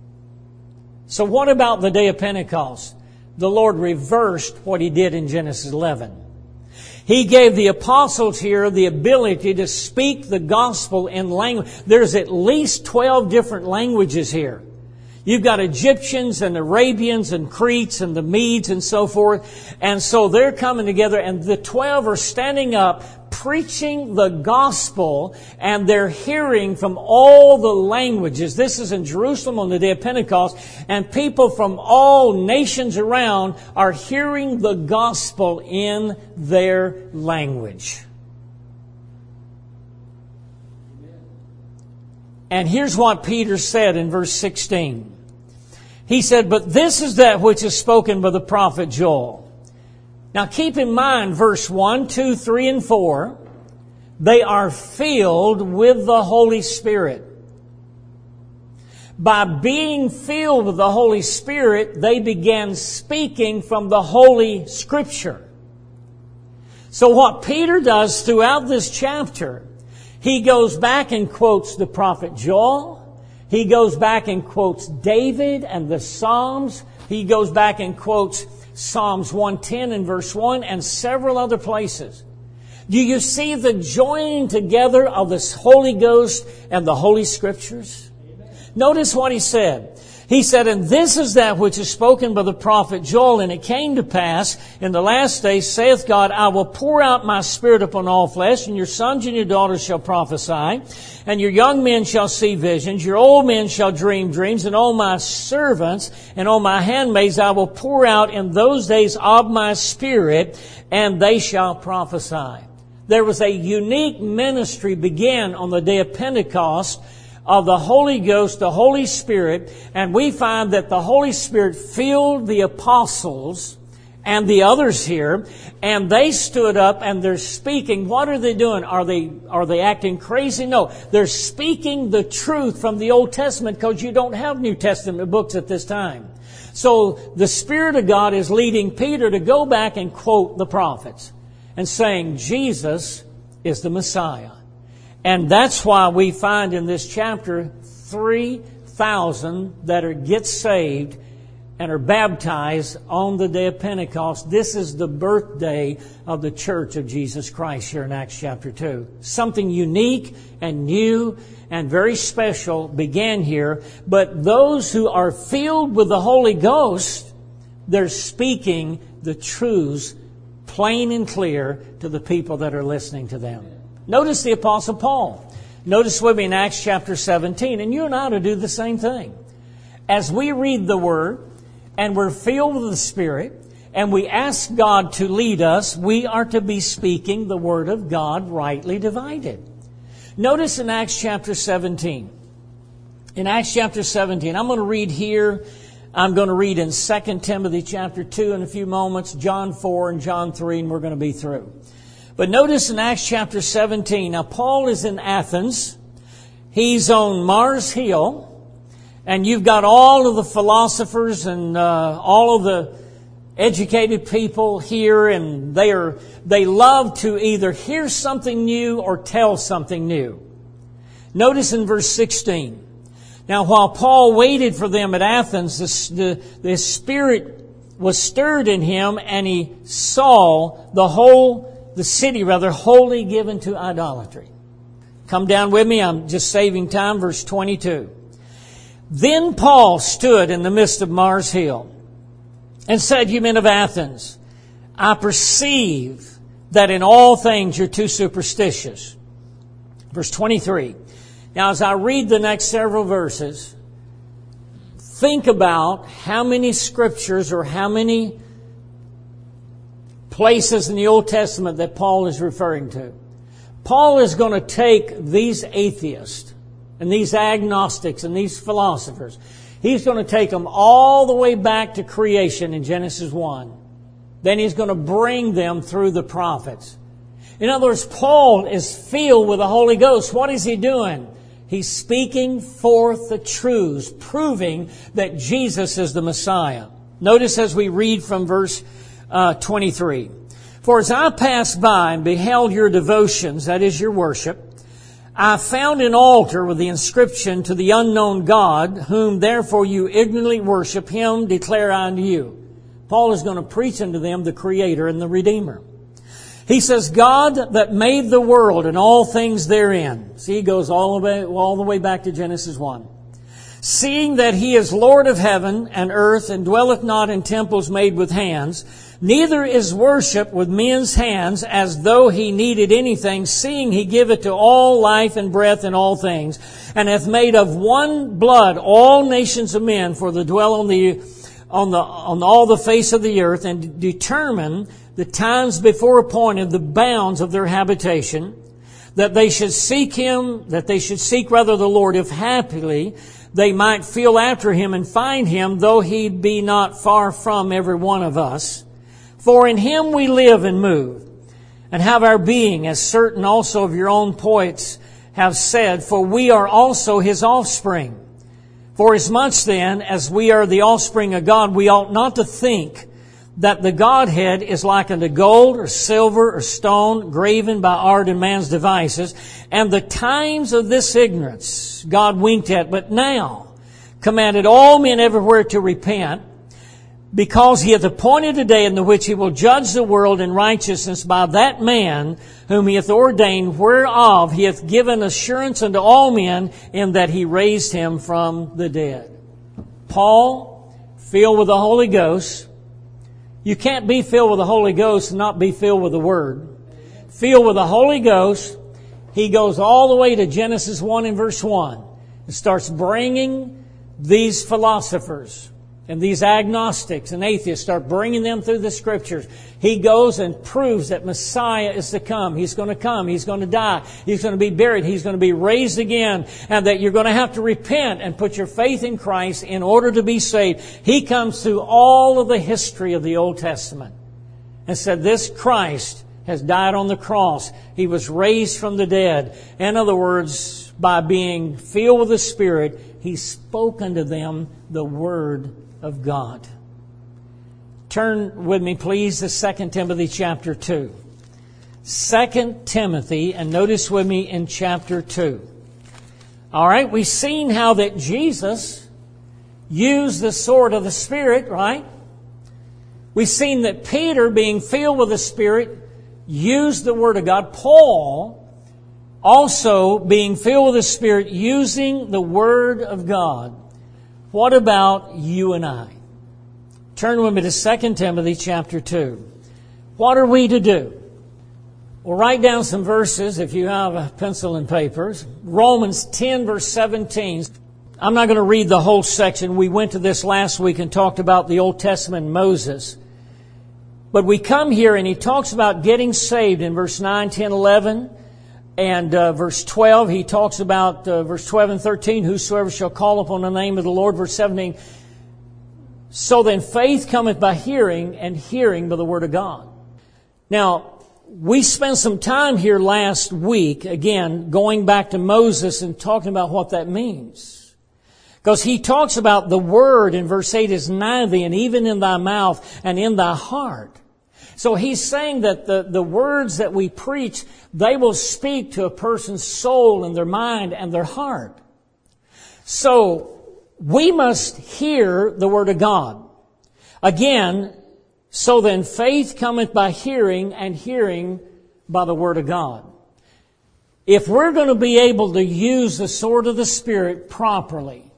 [SPEAKER 1] So what about the day of Pentecost? The Lord reversed what He did in Genesis 11. He gave the apostles here the ability to speak the gospel in language. There's at least 12 different languages here. You've got Egyptians and Arabians and Cretes and the Medes and so forth. And so they're coming together, and the 12 are standing up preaching the gospel, and they're hearing from all the languages. This is in Jerusalem on the day of Pentecost, and people from all nations around are hearing the gospel in their language. And here's what Peter said in verse 16. He said, "But this is that which is spoken by the prophet Joel." Now keep in mind verse 1, 2, 3, and 4. They are filled with the Holy Spirit. By being filled with the Holy Spirit, they began speaking from the Holy Scripture. So what Peter does throughout this chapter, He goes back and quotes the prophet Joel. He goes back and quotes David and the Psalms. He goes back and quotes Psalms 110 and verse 1 and several other places. Do you see the joining together of the Holy Ghost and the Holy Scriptures? Amen. Notice what he said. He said, and this is that which is spoken by the prophet Joel, and it came to pass in the last days, saith God, I will pour out my Spirit upon all flesh, and your sons and your daughters shall prophesy, and your young men shall see visions, your old men shall dream dreams, and on my servants and on my handmaids I will pour out in those days of my Spirit, and they shall prophesy. There was a unique ministry began on the day of Pentecost of the Holy Ghost, the Holy Spirit, and we find that the Holy Spirit filled the apostles and the others here, and they stood up and they're speaking. What are they doing? Are they acting crazy? No. They're speaking the truth from the Old Testament because you don't have New Testament books at this time. So the Spirit of God is leading Peter to go back and quote the prophets and saying Jesus is the Messiah. And that's why we find in this chapter 3,000 that get saved and are baptized on the day of Pentecost. This is the birthday of the Church of Jesus Christ here in Acts chapter 2. Something unique and new and very special began here. But those who are filled with the Holy Ghost, they're speaking the truths plain and clear to the people that are listening to them. Notice the Apostle Paul. Notice with me in Acts chapter 17. And you and I ought to do the same thing. As we read the Word and we're filled with the Spirit and we ask God to lead us, we are to be speaking the Word of God rightly divided. Notice in Acts chapter 17. In Acts chapter 17, I'm going to read here. I'm going to read in 2 Timothy chapter 2 in a few moments, John 4 and John 3, and we're going to be through. But notice in Acts chapter 17, now Paul is in Athens. He's on Mars Hill. And you've got all of the philosophers and all of the educated people here. And they love to either hear something new or tell something new. Notice in verse 16. Now while Paul waited for them at Athens, the Spirit was stirred in him and he saw the city wholly given to idolatry. Come down with me. I'm just saving time. Verse 22. Then Paul stood in the midst of Mars Hill and said, you men of Athens, I perceive that in all things you're too superstitious. Verse 23. Now as I read the next several verses, think about how many scriptures or how many places in the Old Testament that Paul is referring to. Paul is going to take these atheists and these agnostics and these philosophers. He's going to take them all the way back to creation in Genesis 1. Then he's going to bring them through the prophets. In other words, Paul is filled with the Holy Ghost. What is he doing? He's speaking forth the truths, proving that Jesus is the Messiah. Notice as we read from verse 23. For as I passed by and beheld your devotions, that is your worship, I found an altar with the inscription to the unknown God, whom therefore you ignorantly worship, him declare I unto you. Paul is going to preach unto them the Creator and the Redeemer. He says, God that made the world and all things therein. See, he goes all the way back to Genesis 1. Seeing that he is Lord of heaven and earth and dwelleth not in temples made with hands, neither is worship with men's hands as though he needed anything, seeing he giveth to all life and breath and all things, and hath made of one blood all nations of men for to dwell on all the face of the earth, and determine the times before appointed, the bounds of their habitation, that they should seek the Lord, if happily they might feel after him and find him, though he be not far from every one of us. For in him we live and move, and have our being, as certain also of your own poets have said, for we are also his offspring. For as much then as we are the offspring of God, we ought not to think that the Godhead is like unto gold or silver or stone, graven by art and man's devices. And the times of this ignorance God winked at, but now commanded all men everywhere to repent, because He hath appointed a day in the which He will judge the world in righteousness by that man whom He hath ordained, whereof He hath given assurance unto all men, in that He raised Him from the dead. Paul, filled with the Holy Ghost. You can't be filled with the Holy Ghost and not be filled with the Word. Filled with the Holy Ghost, he goes all the way to Genesis 1 and verse 1 and starts bringing these philosophers and these agnostics and atheists, start bringing them through the Scriptures. He goes and proves that Messiah is to come. He's going to come. He's going to die. He's going to be buried. He's going to be raised again. And that you're going to have to repent and put your faith in Christ in order to be saved. He comes through all of the history of the Old Testament and said, this Christ has died on the cross. He was raised from the dead. In other words, by being filled with the Spirit, He spoke unto them the Word of God. Turn with me, please, to 2 Timothy chapter 2. 2 Timothy, and notice with me in chapter 2. All right, we've seen how that Jesus used the sword of the Spirit, right? We've seen that Peter, being filled with the Spirit, used the Word of God. Paul, also being filled with the Spirit, using the Word of God. What about you and I? Turn with me to 2 Timothy chapter 2. What are we to do? Well, write down some verses if you have a pencil and papers. Romans 10 verse 17. I'm not going to read the whole section. We went to this last week and talked about the Old Testament Moses. But we come here and he talks about getting saved in verse 9, 10, 11. And verse 12, he talks about verse 12 and 13, whosoever shall call upon the name of the Lord. Verse 17, so then faith cometh by hearing, and hearing by the Word of God. Now, we spent some time here last week, again, going back to Moses and talking about what that means. Because he talks about the Word in verse 8 is nigh thee, and even in thy mouth and in thy heart. So he's saying that the words that we preach, they will speak to a person's soul and their mind and their heart. So we must hear the Word of God. Again, so then faith cometh by hearing, and hearing by the Word of God. If we're going to be able to use the sword of the Spirit properly,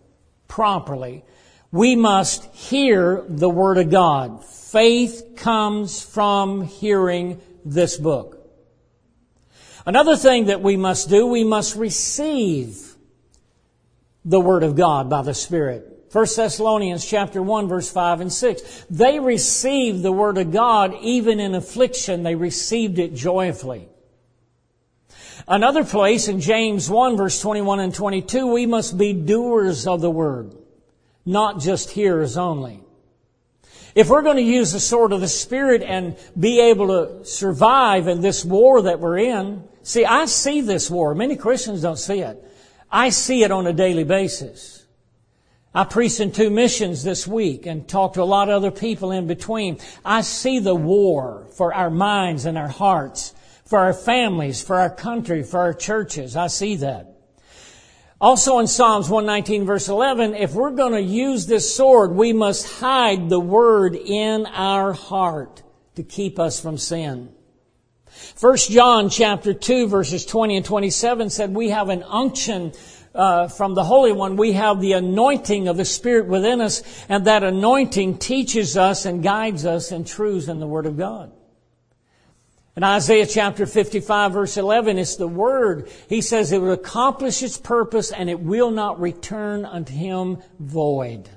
[SPEAKER 1] we must hear the Word of God. Faith comes from hearing this book. Another thing that we must do, we must receive the Word of God by the Spirit. 1 Thessalonians chapter 1 verse 5 and 6. They received the Word of God even in affliction. They received it joyfully. Another place in James 1 verse 21 and 22, we must be doers of the Word, not just hearers only. If we're going to use the sword of the Spirit and be able to survive in this war that we're in, see, I see this war. Many Christians don't see it. I see it on a daily basis. I preached in 2 missions this week and talked to a lot of other people in between. I see the war for our minds and our hearts, for our families, for our country, for our churches. I see that. Also in Psalms 119 verse 11, if we're going to use this sword, we must hide the Word in our heart to keep us from sin. 1 John chapter 2 verses 20 and 27 said we have an unction from the Holy One. We have the anointing of the Spirit within us, and that anointing teaches us and guides us in truths in the Word of God. In Isaiah chapter 55 verse 11, it's the Word. He says it will accomplish its purpose and it will not return unto Him void.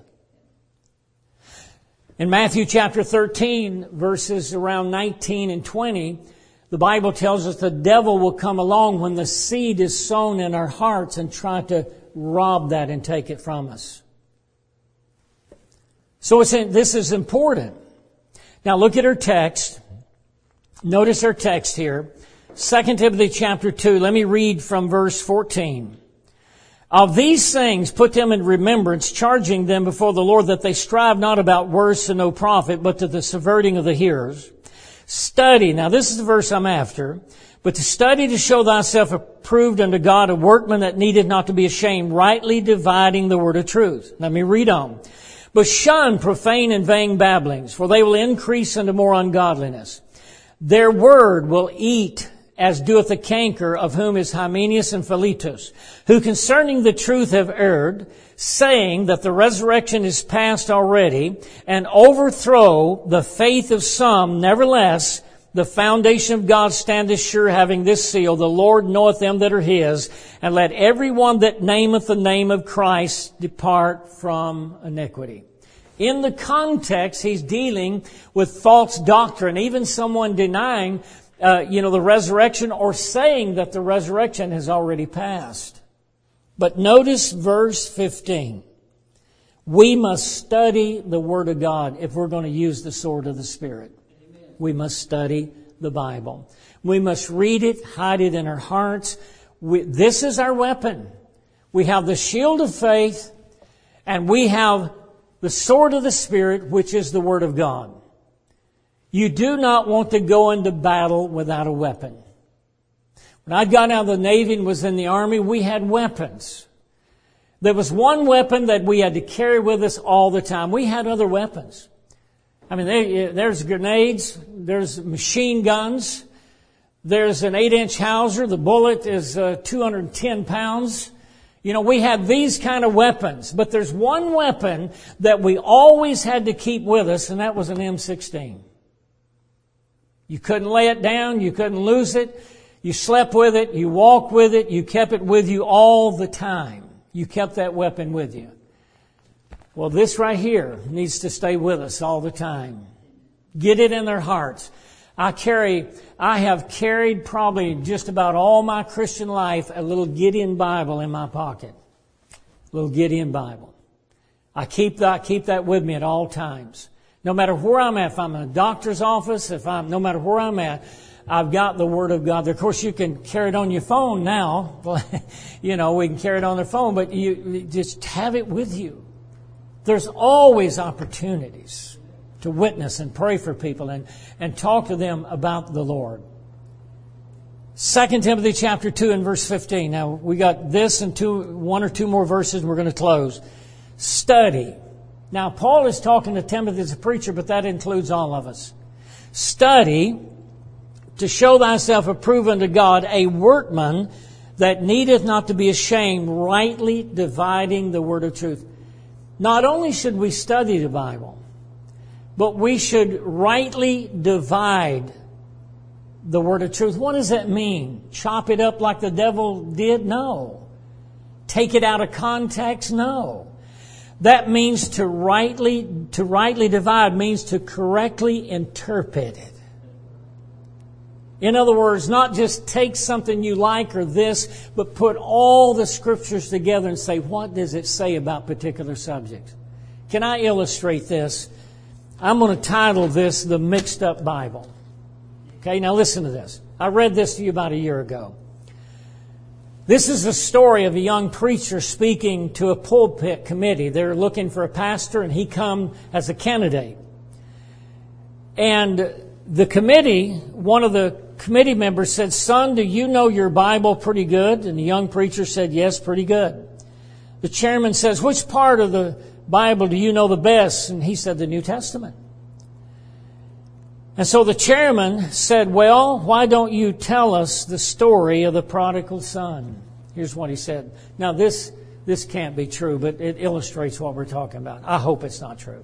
[SPEAKER 1] In Matthew chapter 13 verses around 19 and 20, the Bible tells us the devil will come along when the seed is sown in our hearts and try to rob that and take it from us. So this is important. Now look at our text. Notice our text here, 2 Timothy chapter 2. Let me read from verse 14. Of these things put them in remembrance, charging them before the Lord that they strive not about words to no profit, but to the subverting of the hearers. Study. Now this is the verse I'm after. But to study to show thyself approved unto God, a workman that needeth not to be ashamed, rightly dividing the word of truth. Let me read on. But shun profane and vain babblings, for they will increase unto more ungodliness. Their word will eat as doeth the canker, of whom is Hymenaeus and Philetus, who concerning the truth have erred, saying that the resurrection is past already, and overthrow the faith of some. Nevertheless, the foundation of God standeth sure, having this seal, the Lord knoweth them that are His, and let every one that nameth the name of Christ depart from iniquity. In the context, he's dealing with false doctrine, even someone denying the resurrection or saying that the resurrection has already passed. But notice verse 15. We must study the Word of God if we're going to use the sword of the Spirit. Amen. We must study the Bible. We must read it, hide it in our hearts. This is our weapon. We have the shield of faith, and we have the sword of the Spirit, which is the Word of God. You do not want to go into battle without a weapon. When I got out of the Navy and was in the Army, we had weapons. There was one weapon that we had to carry with us all the time. We had other weapons. I mean, there's grenades, there's machine guns, there's an 8-inch Hauser, the bullet is 210 pounds. You know, we had these kind of weapons, but there's one weapon that we always had to keep with us, and that was an M16. You couldn't lay it down. You couldn't lose it. You slept with it. You walked with it. You kept it with you all the time. You kept that weapon with you. Well, this right here needs to stay with us all the time. Get it in their hearts. I have carried probably just about all my Christian life a little Gideon Bible in my pocket. A little Gideon Bible. I keep that with me at all times. No matter where I'm at, if I'm in a doctor's office, no matter where I'm at, I've got the Word of God there. Of course, you can carry it on your phone now. We can carry it on the phone, but you just have it with you. There's always opportunities to witness and pray for people and talk to them about the Lord. 2 Timothy chapter 2 and verse 15. Now, we got this and one or two more verses and we're going to close. Study. Now, Paul is talking to Timothy as a preacher, but that includes all of us. Study to show thyself approved unto God, a workman that needeth not to be ashamed, rightly dividing the word of truth. Not only should we study the Bible, but we should rightly divide the word of truth. What does that mean? Chop it up like the devil did? No. Take it out of context? No. That means to rightly divide means to correctly interpret it. In other words, not just take something you like or this, but put all the scriptures together and say, what does it say about particular subjects? Can I illustrate this? I'm going to title this The Mixed Up Bible. Okay, now listen to this. I read this to you about a year ago. This is the story of a young preacher speaking to a pulpit committee. They're looking for a pastor, and he come as a candidate. And the committee, one of the committee members said, "Son, do you know your Bible pretty good?" And the young preacher said, "Yes, pretty good." The chairman says, "Which part of the Bible do you know the best?" And he said, "The New Testament." And so the chairman said, "Well, why don't you tell us the story of the prodigal son?" Here's what he said. Now this can't be true, but it illustrates what we're talking about. I hope it's not true.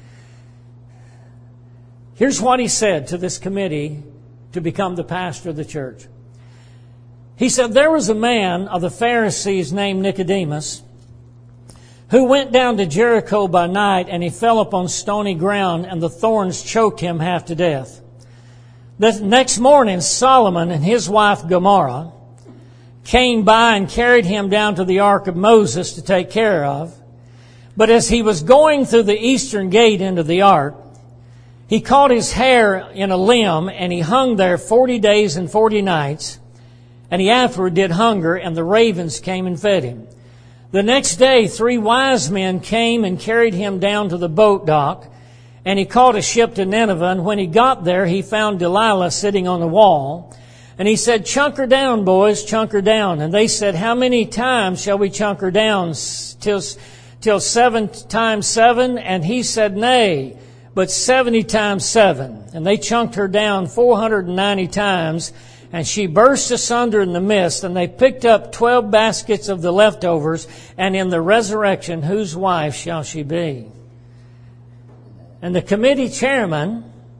[SPEAKER 1] Here's what he said to this committee to become the pastor of the church. He said, "There was a man of the Pharisees named Nicodemus who went down to Jericho by night, and he fell upon stony ground, and the thorns choked him half to death. The next morning, Solomon and his wife Gomorrah came by and carried him down to the ark of Moses to take care of. But as he was going through the eastern gate into the ark, he caught his hair in a limb, and he hung there 40 days and 40 nights. And he afterward did hunger, and the ravens came and fed him. The next day, 3 wise men came and carried him down to the boat dock, and he called a ship to Nineveh, and when he got there, he found Delilah sitting on the wall. And he said, "Chunk her down, boys, chunk her down." And they said, "How many times shall we chunk her down? Till 7 times 7? And he said, "Nay, but 70 times 7. And they chunked her down 490 times, and she burst asunder in the midst. And they picked up 12 baskets of the leftovers, and in the resurrection, whose wife shall she be?" And the committee chairman,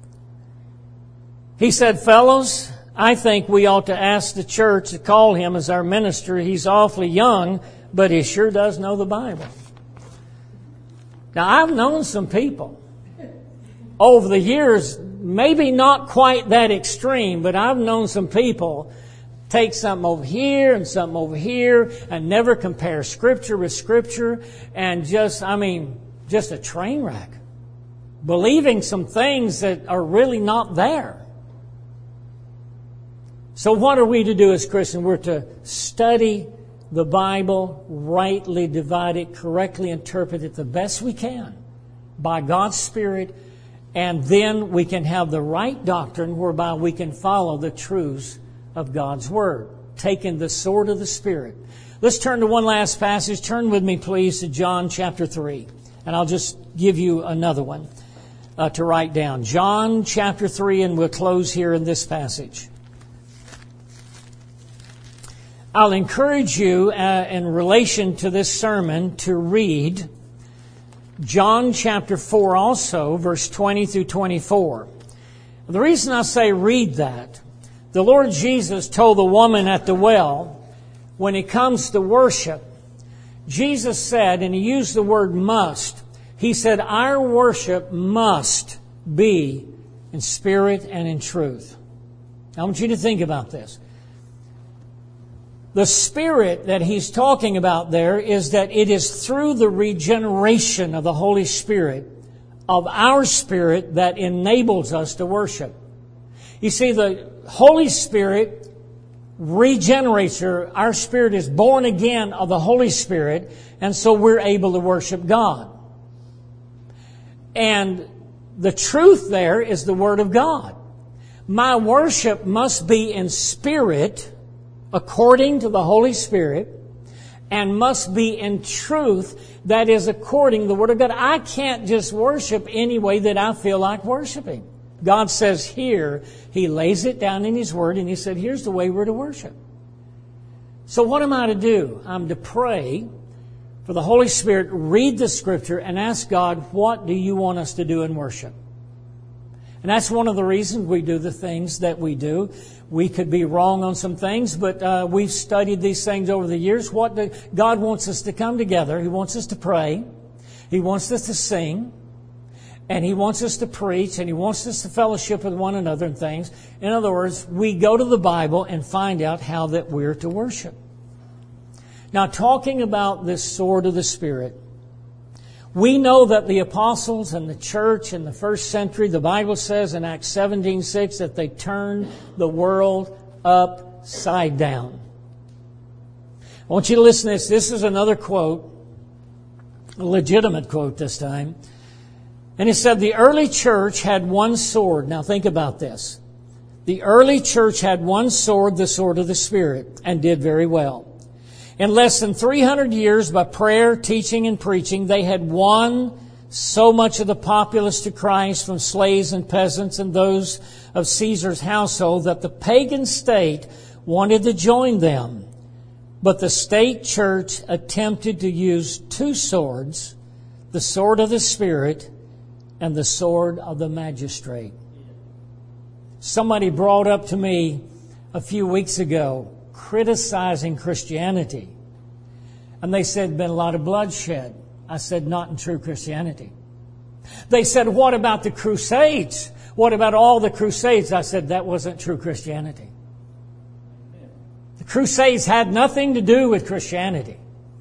[SPEAKER 1] he said, "Fellows, I think we ought to ask the church to call him as our minister. He's awfully young, but he sure does know the Bible." Now, I've known some people over the years, maybe not quite that extreme, but I've known some people take something over here and something over here and never compare Scripture with Scripture, and just a train wreck. Believing some things that are really not there. So what are we to do as Christians? We're to study the Bible, rightly divide it, correctly interpret it the best we can by God's Spirit, and then we can have the right doctrine whereby we can follow the truths of God's Word, taking the sword of the Spirit. Let's turn to one last passage. Turn with me, please, to John chapter 3. And I'll just give you another one to write down. John chapter 3, and we'll close here in this passage. I'll encourage you in relation to this sermon to read John chapter 4 also, verse 20 through 24. The reason I say read that, the Lord Jesus told the woman at the well, when it comes to worship, Jesus said, and He used the word must, He said, our worship must be in spirit and in truth. I want you to think about this. The Spirit that He's talking about there is that it is through the regeneration of the Holy Spirit, of our spirit, that enables us to worship. You see, the Holy Spirit regenerates her. Our spirit is born again of the Holy Spirit, and so we're able to worship God. And the truth there is the Word of God. My worship must be in spirit, according to the Holy Spirit, and must be in truth, that is according to the Word of God. I can't just worship any way that I feel like worshiping. God says here, He lays it down in His Word, and He said, here's the way we're to worship. So what am I to do? I'm to pray for the Holy Spirit, read the Scripture, and ask God, what do you want us to do in worship? And that's one of the reasons we do the things that we do. We could be wrong on some things, but we've studied these things over the years. God wants us to come together. He wants us to pray. He wants us to sing. And He wants us to preach. And He wants us to fellowship with one another and things. In other words, we go to the Bible and find out how that we're to worship. Now, talking about this sword of the Spirit, we know that the apostles and the church in the first century, the Bible says in Acts 17:6 that they turned the world upside down. I want you to listen to this. This is another quote, a legitimate quote this time. And it said, the early church had one sword. Now think about this. The early church had one sword, the sword of the Spirit, and did very well. In less than 300 years, by prayer, teaching, and preaching, they had won so much of the populace to Christ, from slaves and peasants and those of Caesar's household, that the pagan state wanted to join them. But the state church attempted to use two swords, the sword of the Spirit and the sword of the magistrate. Somebody brought up to me a few weeks ago, criticizing Christianity. And they said, been a lot of bloodshed. I said, not in true Christianity. They said, what about the Crusades? What about all the Crusades? I said, that wasn't true Christianity. The Crusades had nothing to do with Christianity.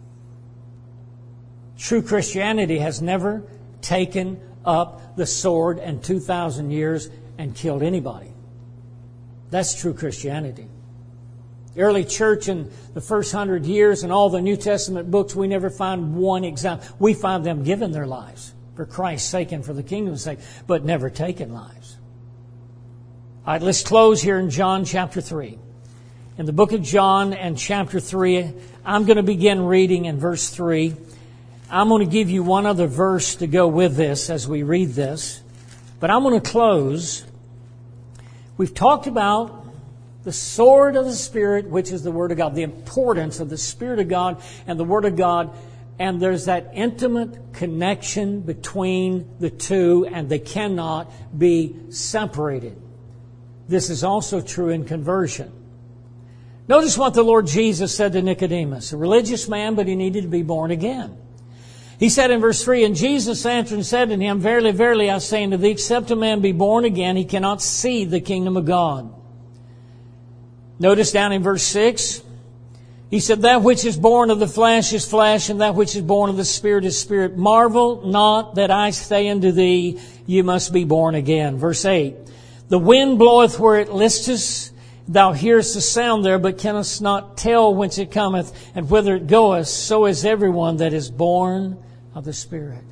[SPEAKER 1] True Christianity has never taken up the sword in 2,000 years and killed anybody. That's true Christianity. The early church in the first 100 years and all the New Testament books, we never find one example. We find them giving their lives for Christ's sake and for the kingdom's sake, but never taking lives. All right, let's close here in John chapter 3. In the book of John and chapter 3, I'm going to begin reading in verse 3. I'm going to give you one other verse to go with this as we read this. But I'm going to close. We've talked about the sword of the Spirit, which is the Word of God, the importance of the Spirit of God and the Word of God. And there's that intimate connection between the two, and they cannot be separated. This is also true in conversion. Notice what the Lord Jesus said to Nicodemus, a religious man, but he needed to be born again. He said in verse 3, "And Jesus answered and said to him, Verily, verily, I say unto thee, except a man be born again, he cannot see the kingdom of God." Notice down in verse 6, he said, "That which is born of the flesh is flesh, and that which is born of the Spirit is spirit. Marvel not that I say unto thee, you must be born again." Verse 8, "The wind bloweth where it listeth, thou hearest the sound there, but canst not tell whence it cometh, and whither it goeth. So is everyone that is born of the Spirit."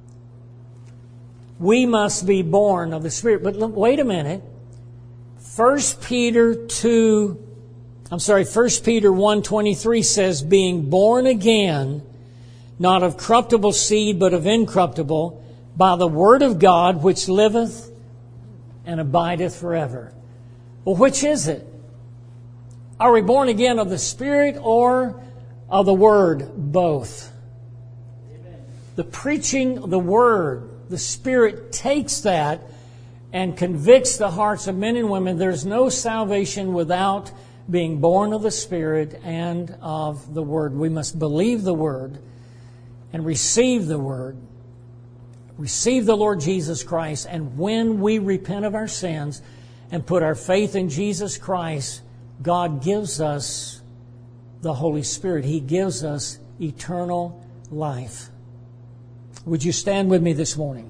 [SPEAKER 1] We must be born of the Spirit. But wait a minute. 1 Peter 1:23 says, "Being born again, not of corruptible seed, but of incorruptible, by the word of God, which liveth and abideth forever." Well, which is it? Are we born again of the Spirit or of the Word? Both. Amen. The preaching of the Word, the Spirit takes that and convicts the hearts of men and women. There's no salvation without being born of the Spirit and of the Word. We must believe the Word and receive the Word. Receive the Lord Jesus Christ. And when we repent of our sins and put our faith in Jesus Christ, God gives us the Holy Spirit. He gives us eternal life. Would you stand with me this morning?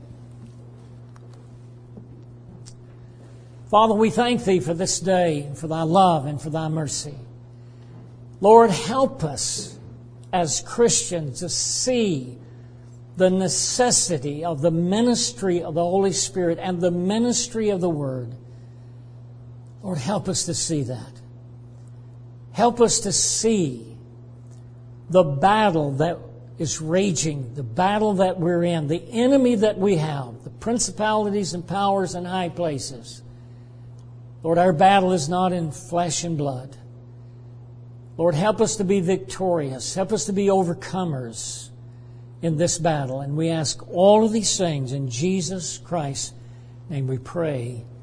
[SPEAKER 1] Father, we thank Thee for this day, for Thy love and for Thy mercy. Lord, help us as Christians to see the necessity of the ministry of the Holy Spirit and the ministry of the Word. Lord, help us to see that. Help us to see the battle that is raging, the battle that we're in, the enemy that we have, the principalities and powers in high places. Lord, our battle is not in flesh and blood. Lord, help us to be victorious. Help us to be overcomers in this battle. And we ask all of these things in Jesus Christ's name we pray.